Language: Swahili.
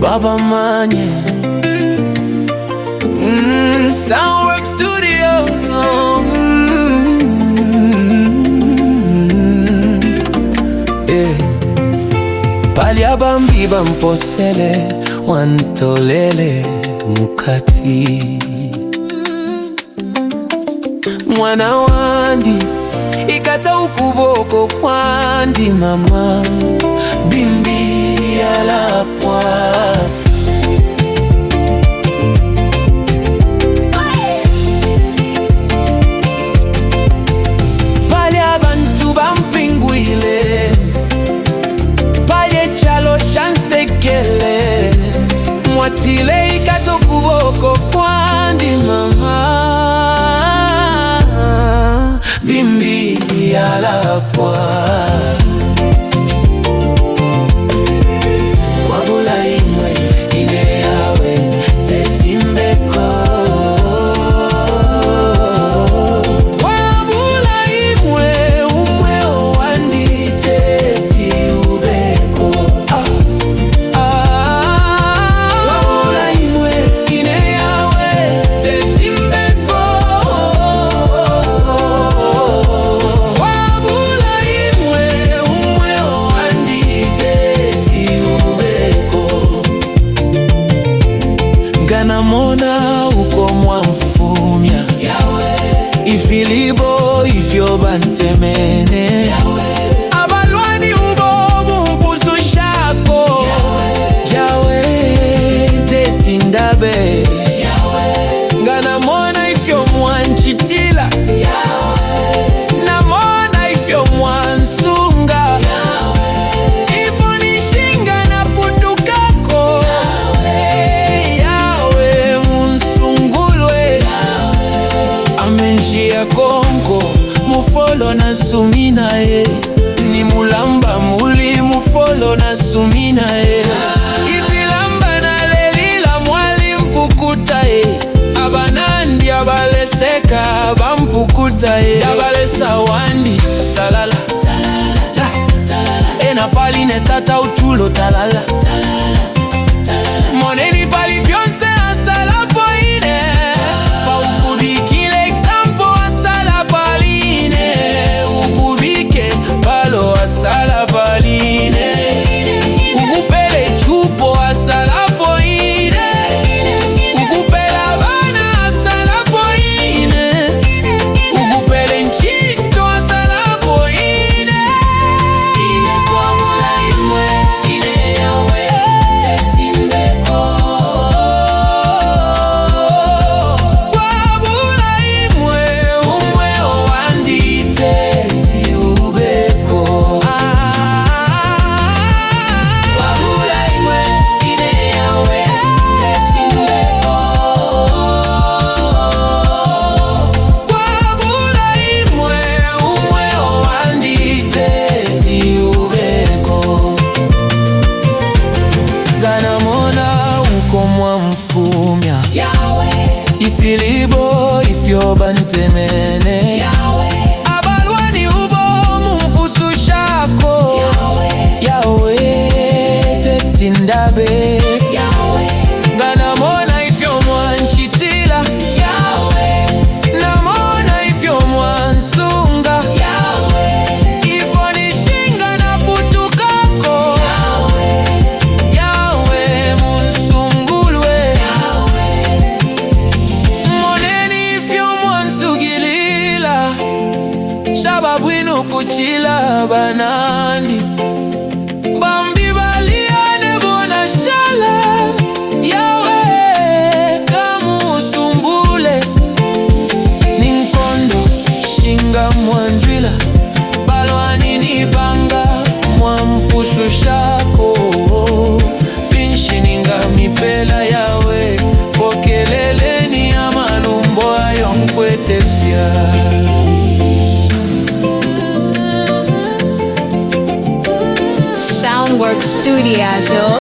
Baba Manye, Soundwork Studios. Palya bambi bamposele wantolele mukati. Mwana wandi ikata ukuboko kwandi mama bimbi alapwa. Palya bantu bampingwile, palye chalo chansekele, mwatile ikata ukuboko kwandi mama bimbi alapwa. Wabula imwe ine yawe tetimbeko. Wabula imwe umwe owandi teti ubeko. Wabula imwe ine yawe tetimbeko. Ganamona uko mwamfumya ifilibo ifyo bantemene abalwani ubo mumpusu shako yawe tetindabe ganamona ifyo mwanchitila namona ifyo mwansunga ifunishinga na putukako ya Kongo mufolo na sumina ni mulamba muli mufolo na sumina ifilamba na lelila mwali mpukuta abanandi abaleseka bampukuta abalesa wandi talala ena pali ne tata utulo talala moneni pali vyonse asala poine pa ukubikile asala baline ukupele chupo asala poine ukupela bana asala poine ukupele nchinto asala poine ine kwa mula imwe ine yawe tetimbeko kwa mula imwe umwe owandi teti ubeko. Ganamona uko mwamfumya ifilibo ifyo bantemene abalwani ubo mumpusu shako yawe tetindabe ganamona ifyo mwanchitila namona ifyo mwansunga ifonishinga na putukako shababwinu kuchila banandi bambi baliane bona shala yawe kamusumbule ninkondo shinga mwandwila balwani nipanga mwampusu shako finshininga mipela yawe pokeleleni ya manumbo ayo nkwetefya. Soundwork Studios.